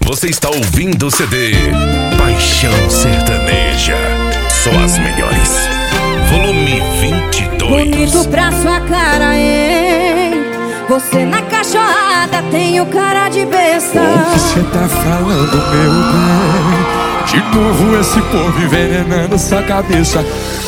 Você está ouvindo o CD Paixão Sertaneja. Só as melhores. Volume 22. Bonito pra sua cara, hein? Você na cachorrada tem o cara de besta. O que cê tá falando, meu bem? De novo esse povo envenenando sua cabeça.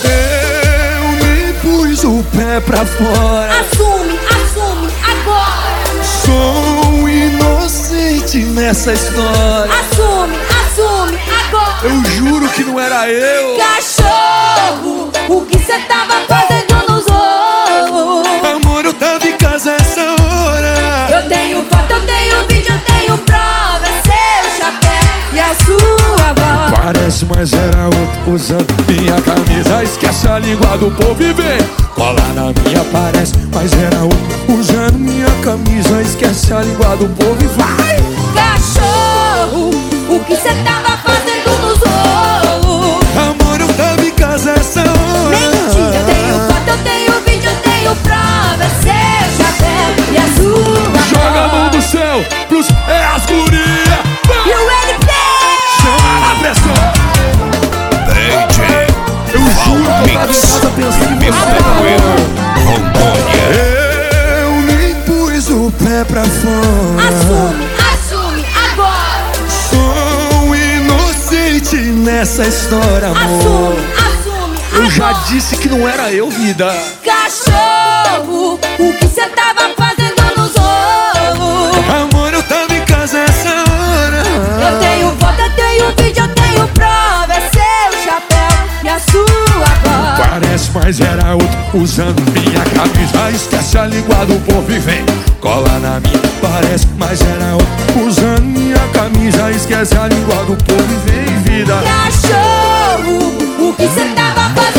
Eu nem pus o pé pra fora. Assume, assume, agora. Sou inocente nessa história. Assume, assume, agora. Eu juro que não era eu. Cachorro, o que cê tava fazendo nos olhos? Amor, eu tava em casa essa hora. Eu tenho foto, eu tenho vídeo, eu tenho prova. É seu chapéu e a sua voz. Parece, mas era outro usando minha camisa. Esquece a língua do povo e vem cola na minha. Parece, mas era outro usando minha camisa. Esquece a língua do povo e vai. Cachorro, o que cê tava fazendo nos olhos? Amor, eu tava em casa essa hora. Mentira, eu tenho foto, eu tenho vídeo, eu tenho prova. É seu chapéu e a sua Joga a mão voz. do céu pros as guria. E o LP Chama na pressão. DJ Eu juro que eu tava em casa pensando em você. Rondônia. Eu nem pus o pé pra fora. assume, assume, agora. Sou inocente nessa história, amor. Assume, assume, Eu já agora. disse que não era eu, vida. Cachorro, o que cê tava fazendo nos olhos? Amor, eu tava em casa essa hora. Eu tenho foto, eu tenho vídeo, eu tenho prova. É seu chapéu e a sua voz. Parece, mas era outro usando minha camisa. Esquece a língua do povo e vem cola na minha. Parece, mas era outro usando minha camisa. Esquece a língua do povo e vem, vida. Cachorro, o que cê tava fazendo